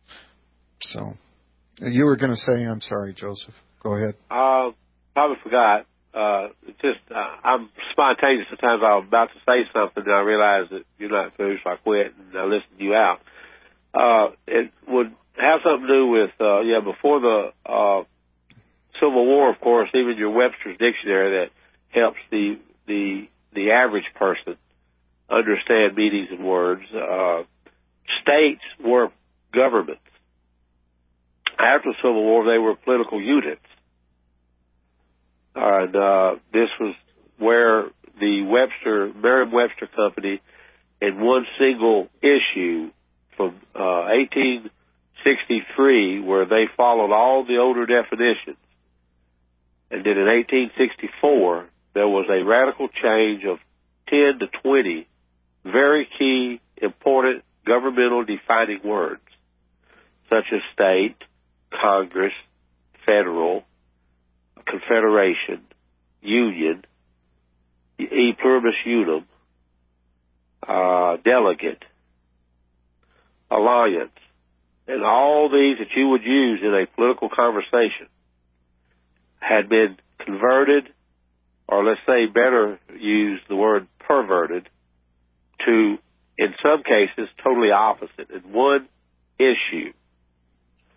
So, you were going to say, I'm sorry, Joseph. Go ahead. Uh, probably forgot. Uh, just, uh, I'm spontaneous. Sometimes I'm about to say something and I realize that you're not through, so I quit and I listen you out. Uh, it would have something to do with, uh, yeah, before the uh, Civil War, of course, even your Webster's Dictionary that helps the the the average person understand meanings and words. Uh, states were governments. After the Civil War, they were political units. And uh, this was where the Webster, Merriam-Webster Company, in one single issue from uh, eighteen sixty-three, where they followed all the older definitions, and then in eighteen sixty-four, there was a radical change of ten to twenty very key, important governmental defining words, such as state, Congress, federal, confederation, union, e pluribus unum, uh, delegate, alliance, and all these that you would use in a political conversation had been converted, or let's say better use the word perverted, to, in some cases, totally opposite in one issue.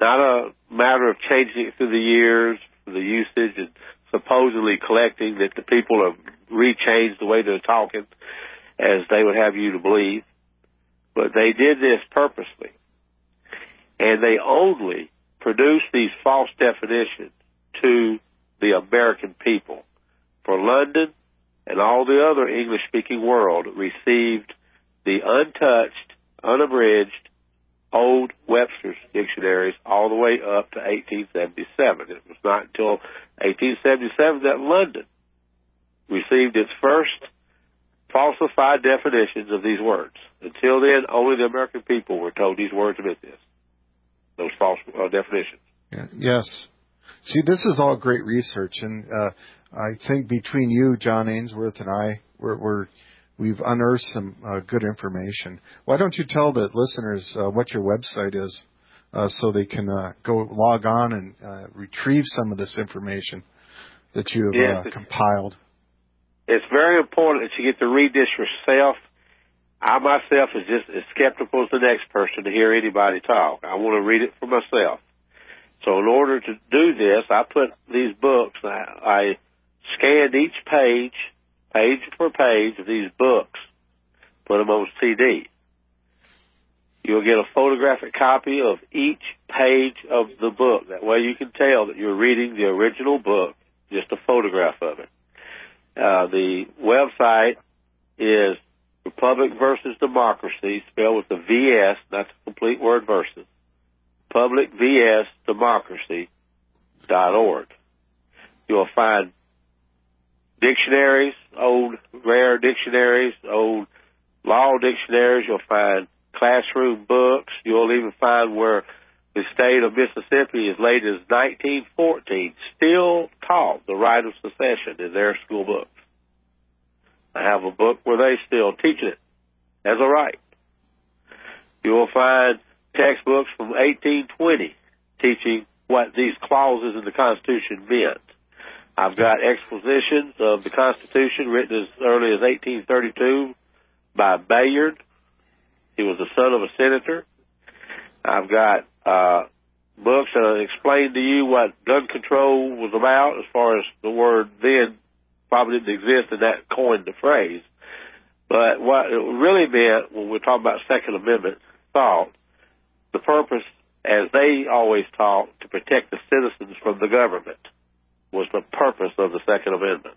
not a matter of changing it through the years, the usage, and supposedly collecting that the people have rechanged the way they're talking, as they would have you to believe. But they did this purposely. And they only produced these false definitions to the American people. For London and all the other English-speaking world received the untouched, unabridged, old Webster's dictionaries all the way up to eighteen seventy-seven. It was not until eighteen seventy-seven that London received its first falsified definitions of these words. Until then, only the American people were told these words meant this, those false uh, definitions. Yeah, yes. See, this is all great research, and uh, I think between you, John Ainsworth, and I, we're, we're we've unearthed some uh, good information. Why don't you tell the listeners uh, what your website is, uh, so they can uh, go log on and uh, retrieve some of this information that you have yes, uh, compiled? It's very important that you get to read this yourself. I myself is just as skeptical as the next person to hear anybody talk. I want to read it for myself. So in order to do this, I put these books, I, I scanned each page, page for page of these books, put them on C D. You'll get a photographic copy of each page of the book. That way you can tell that you're reading the original book, just a photograph of it. Uh, the website is Republic versus Democracy, spelled with the V S, not the complete word versus. Public V S Democracy dot org. You'll find dictionaries, old rare dictionaries, old law dictionaries. You'll find classroom books. You'll even find where the state of Mississippi, as late as nineteen fourteen, still taught the right of secession in their school books. I have a book where they still teach it as a right. You will find textbooks from eighteen twenty teaching what these clauses in the Constitution meant. I've got expositions of the Constitution written as early as eighteen thirty-two by Bayard. He was the son of a senator. I've got uh, books that explain to you what gun control was about, as far as the word then probably didn't exist, and that coined the phrase. But what it really meant when we're talking about Second Amendment thought, the purpose, as they always taught, to protect the citizens from the government was the purpose of the Second Amendment.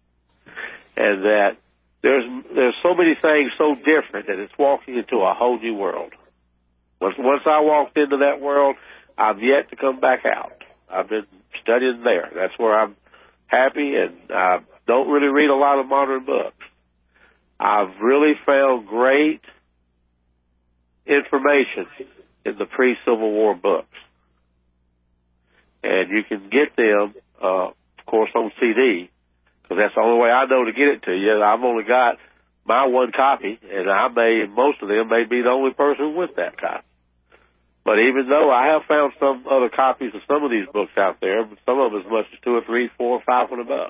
And that there's there's so many things so different that it's walking into a whole new world. Once, once I walked into that world, I've yet to come back out. I've been studying there. That's where I'm happy, and I don't really read a lot of modern books. I've really found great information in the pre-Civil War books. And you can get them, uh, of course, on C D, because that's the only way I know to get it to you. I've only got my one copy, and I may, most of them may be the only person with that copy. But even though I have found some other copies of some of these books out there, but some of them as much as two or three, four, five hundred bucks.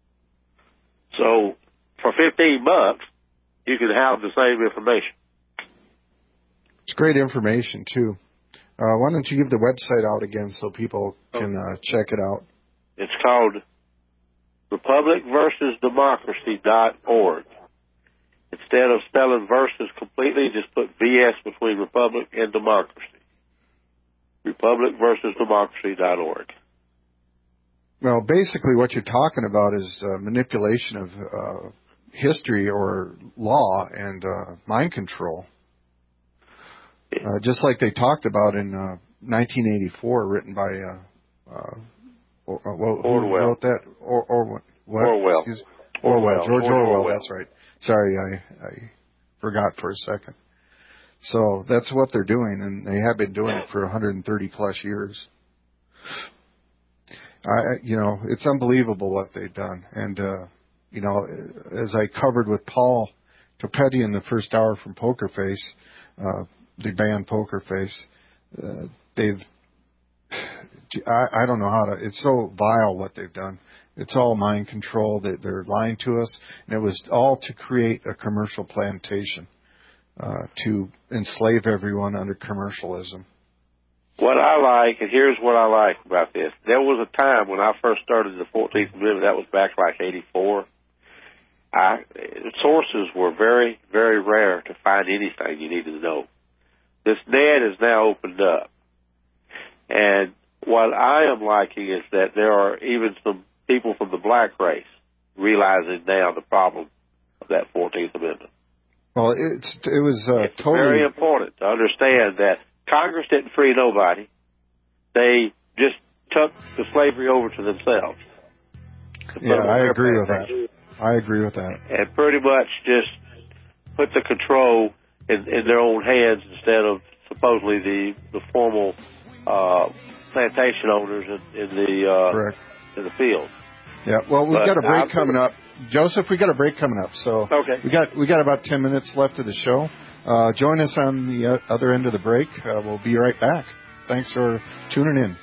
So for fifteen bucks, you can have the same information. It's great information too. Uh, why don't you give the website out again so people can uh, check it out? It's called Republic versus Democracy dot org. Instead of spelling versus completely, just put V S between Republic and Democracy. Republic versus Democracy dot org. Well, basically what you're talking about is uh, manipulation of uh, history or law and uh, mind control. Uh, just like they talked about in uh, nineteen eighty-four, written by uh, uh, or, or, who Orwell. wrote that? Or, or what? Orwell. Excuse me. Orwell. Orwell. George Orwell. Orwell. That's right. Sorry, I, I forgot for a second. So that's what they're doing, and they have been doing it for one hundred thirty plus years. I, you know, it's unbelievable what they've done. And, uh, you know, as I covered with Paul Topetti in the first hour from Poker Face, uh, the band Poker Face, uh, they've, I, I don't know how to, it's so vile what they've done. It's all mind control. They, they're lying to us. And it was all to create a commercial plantation, uh, to enslave everyone under commercialism. What I like, and here's what I like about this. There was a time when I first started the fourteenth Amendment, that was back like eighty-four. I, sources were very, very rare to find anything you needed to know. This net is now opened up. And what I am liking is that there are even some people from the black race realizing now the problem of that fourteenth Amendment. Well, it's, it was uh, it's totally... very important to understand that Congress didn't free nobody. They just took the slavery over to themselves. To yeah, I agree with that. I agree with that. And pretty much just put the control in, in their own hands instead of supposedly the, the formal uh, plantation owners in, in the uh, Correct. in the field. Yeah, well, we've but got a break I'm, coming up. Joseph, we got a break coming up, so okay. we got we got about ten minutes left of the show. Uh, join us on the other end of the break. Uh, we'll be right back. Thanks for tuning in.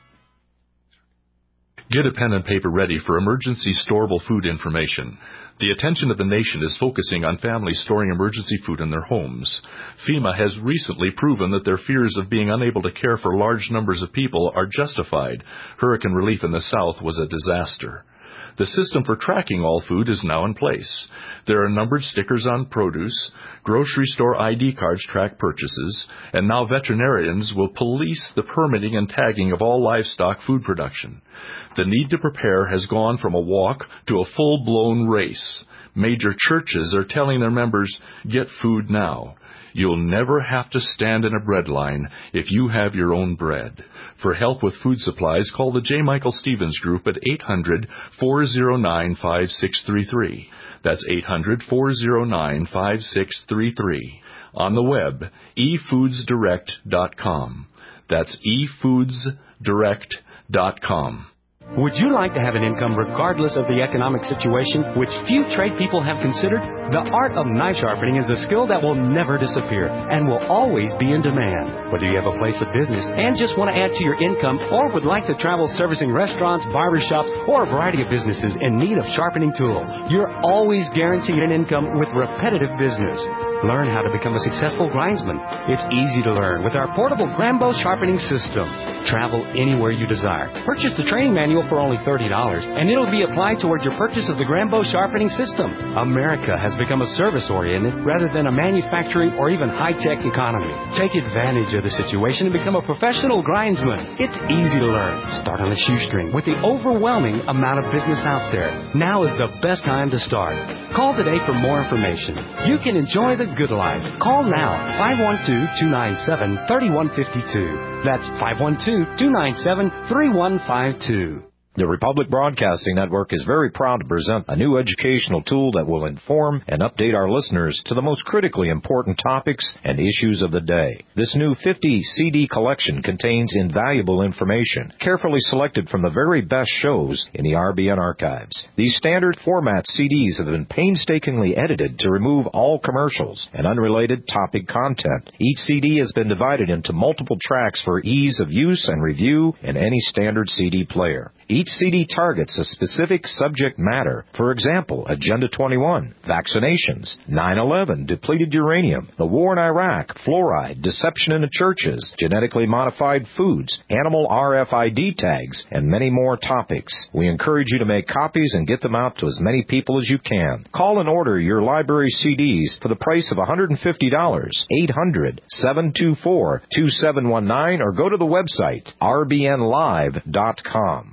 Get a pen and paper ready for emergency storable food information. The attention of the nation is focusing on families storing emergency food in their homes. FEMA has recently proven that their fears of being unable to care for large numbers of people are justified. Hurricane relief in the South was a disaster. The system for tracking all food is now in place. There are numbered stickers on produce, grocery store I D cards track purchases, and now veterinarians will police the permitting and tagging of all livestock food production. The need to prepare has gone from a walk to a full-blown race. Major churches are telling their members, get food now. You'll never have to stand in a bread line if you have your own bread. For help with food supplies, call the J. Michael Stevens Group at eight hundred, four oh nine, five six three three. That's eight hundred, four oh nine, five six three three. On the web, e foods direct dot com. That's e foods direct dot com. Would you like to have an income regardless of the economic situation, which few trade people have considered? The art of knife sharpening is a skill that will never disappear and will always be in demand. Whether you have a place of business and just want to add to your income or would like to travel servicing restaurants, barbershops, or a variety of businesses in need of sharpening tools, you're always guaranteed an income with repetitive business. Learn how to become a successful grindsman. It's easy to learn with our portable Grambo sharpening system. Travel anywhere you desire. Purchase the training manual for only thirty dollars, and it'll be applied toward your purchase of the Grambo sharpening system. America has become a service-oriented rather than a manufacturing or even high-tech economy. Take advantage of the situation and become a professional grindsman. It's easy to learn. Start on a shoestring with the overwhelming amount of business out there. Now is the best time to start. Call today for more information. You can enjoy the good life. Call now, five one two, two nine seven, three one five two. That's five one two, two nine seven, three one five two. The Republic Broadcasting Network is very proud to present a new educational tool that will inform and update our listeners to the most critically important topics and issues of the day. This new fifty C D collection contains invaluable information, carefully selected from the very best shows in the R B N archives. These standard format C Ds have been painstakingly edited to remove all commercials and unrelated topic content. Each C D has been divided into multiple tracks for ease of use and review in any standard C D player. Each C D targets a specific subject matter. For example, Agenda twenty-one, vaccinations, nine eleven, depleted uranium, the war in Iraq, fluoride, deception in the churches, genetically modified foods, animal R F I D tags, and many more topics. We encourage you to make copies and get them out to as many people as you can. Call and order your library C Ds for the price of one hundred fifty dollars, eight hundred, seven two four, two seven one nine, or go to the website r b n live dot com.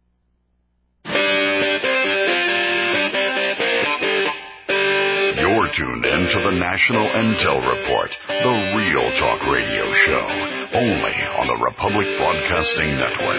You're tuned in to the National Intel Report, the real talk radio show, only on the Republic Broadcasting Network.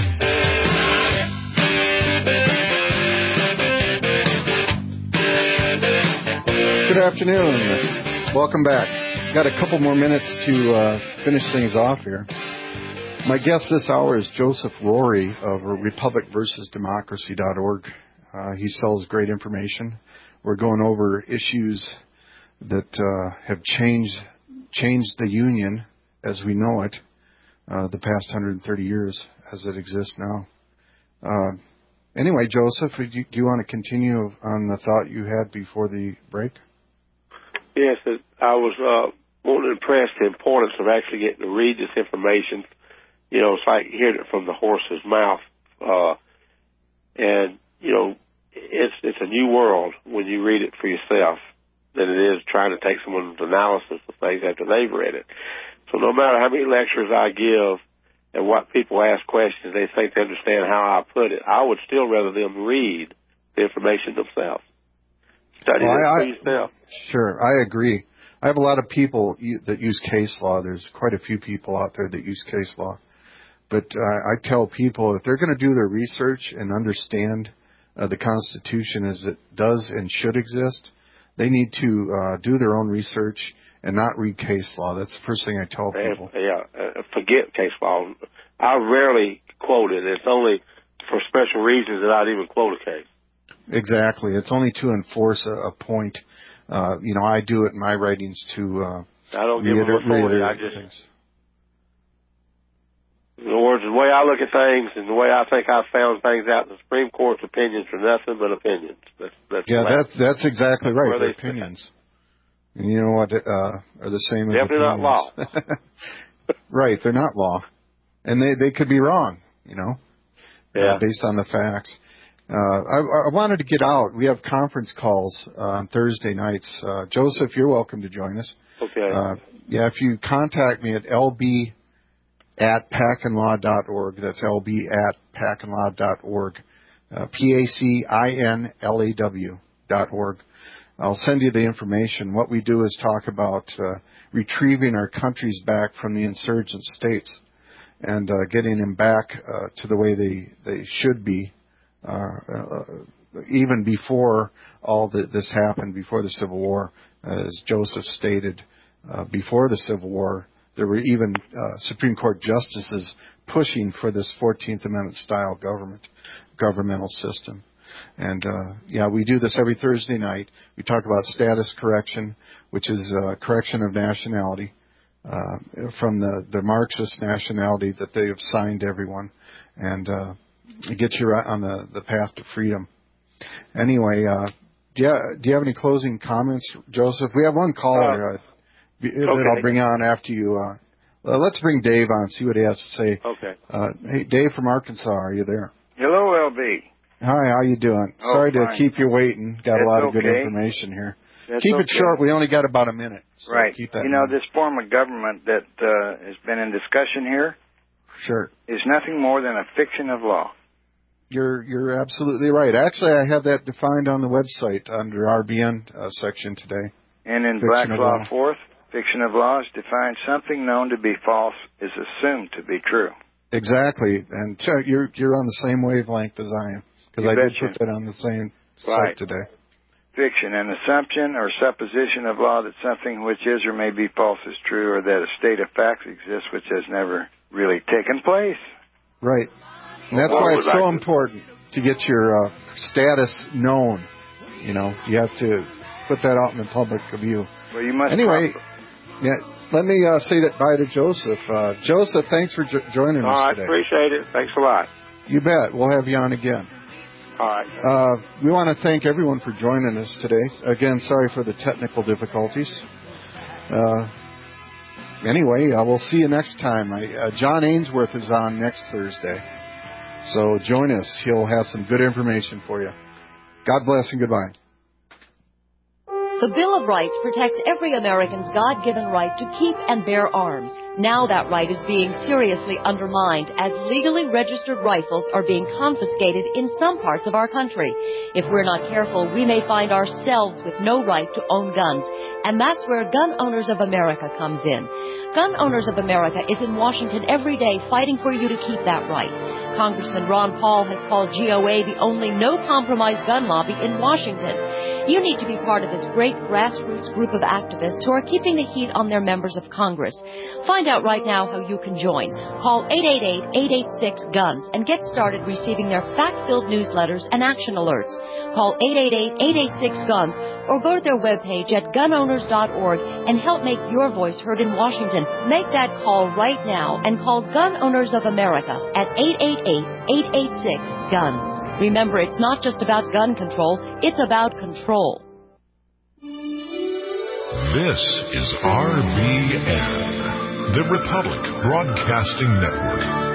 Good afternoon. Welcome back. Got a couple more minutes to uh, finish things off here. My guest this hour is Joseph Rory of republic versus democracy dot org. Uh, he sells great information. We're going over issues that uh, have changed changed the Union as we know it uh, the past one hundred thirty years as it exists now. Uh, anyway, Joseph, do you, do you want to continue on the thought you had before the break? Yes, I was uh, wanting to impress the importance of actually getting to read this information you know, it's like hearing it from the horse's mouth. Uh, and, you know, it's it's a new world when you read it for yourself than it is trying to take someone's analysis of things after they've read it. So no matter how many lectures I give and what people ask questions, they think they understand how I put it, I would still rather them read the information themselves. Study well, it I, for yourself. Sure, I agree. I have a lot of people that use case law. There's quite a few people out there that use case law. But uh, I tell people if they're going to do their research and understand uh, the Constitution as it does and should exist, they need to uh, do their own research and not read case law. That's the first thing I tell people. Yeah, uh, forget case law. I rarely quote it. It's only for special reasons that I'd even quote a case. Exactly. It's only to enforce a, a point. Uh, you know, I do it in my writings to uh, I don't give them authority. I just, things. In other words, the way I look at things and the way I think I've found things out, the Supreme Court's opinions are nothing but opinions. That's, that's yeah, that's that's exactly right. They're They're opinions. And you know what? Uh, are the same as definitely opinions. not law. Right, they're not law, and they they could be wrong. You know, yeah. uh, based on the facts. Uh, I, I wanted to get out. We have conference calls uh, on Thursday nights. Uh, Joseph, you're welcome to join us. Okay. Uh, yeah, if you contact me at L B at pac and law dot org, that's L B at pac and law dot org, uh, P A C I N L A W dot org. I'll send you the information. What we do is talk about uh, retrieving our countries back from the insurgent states and uh, getting them back uh, to the way they, they should be. Uh, uh, even before all the, this happened, before the Civil War, as Joseph stated, uh, before the Civil War, there were even uh, Supreme Court justices pushing for this fourteenth Amendment style government, governmental system. And, uh, yeah, we do this every Thursday night. We talk about status correction, which is uh, correction of nationality uh, from the, the Marxist nationality that they have signed everyone. And, uh, get you right on the, the path to freedom. Anyway, uh, do you, do you have any closing comments, Joseph? We have one caller uh, uh, that okay. I'll bring on after you. Uh, uh, let's bring Dave on, see what he has to say. Okay. Uh, hey, Dave from Arkansas, are you there? Hello, L B. Hi, how you doing? Oh, Sorry fine. to keep you waiting. Got That's a lot of okay. good information here. That's keep okay. it short. We only got about a minute. So right. Keep that you know, in. this form of government that uh, has been in discussion here Sure. is nothing more than a fiction of law. You're you're absolutely right. Actually, I have that defined on the website under R B N uh, section today. And in Fiction Black's of Law law. Fourth, fiction of law is defined something known to be false is assumed to be true. Exactly, and uh, you're you're on the same wavelength as I am because You I did betcha. put that on the same Right. site today. Fiction, an assumption or supposition of law that something which is or may be false is true, or that a state of facts exists which has never really taken place. Right. And that's Well, why I it's would so like to- important to get your uh, status known. You know, you have to put that out in the public view. Well, you must. Anyway, prosper. yeah. Let me uh, say that bye to Joseph. Uh, Joseph, thanks for jo- joining All us right, today. appreciate it. Thanks a lot. You bet. We'll have you on again. All right. Uh, we want to thank everyone for joining us today. Again, sorry for the technical difficulties. Uh, anyway, uh, we'll see you next time. I, uh, John Ainsworth is on next Thursday. So join us. He'll have some good information for you. God bless and goodbye. The Bill of Rights protects every American's God-given right to keep and bear arms. Now that right is being seriously undermined as legally registered rifles are being confiscated in some parts of our country. If we're not careful, we may find ourselves with no right to own guns. And that's where Gun Owners of America comes in. Gun Owners of America is in Washington every day fighting for you to keep that right. Congressman Ron Paul has called G O A the only no-compromise gun lobby in Washington. You need to be part of this great grassroots group of activists who are keeping the heat on their members of Congress. Find out right now how you can join. Call eight eight eight, eight eight six, GUNS and get started receiving their fact-filled newsletters and action alerts. Call eight eight eight, eight eight six, GUNS or go to their webpage at gun owners dot org and help make your voice heard in Washington. Make that call right now and call Gun Owners of America at eight eight eight, eight eight six, GUNS. Remember, it's not just about gun control, it's about control. This is R B N, The Republic Broadcasting Network.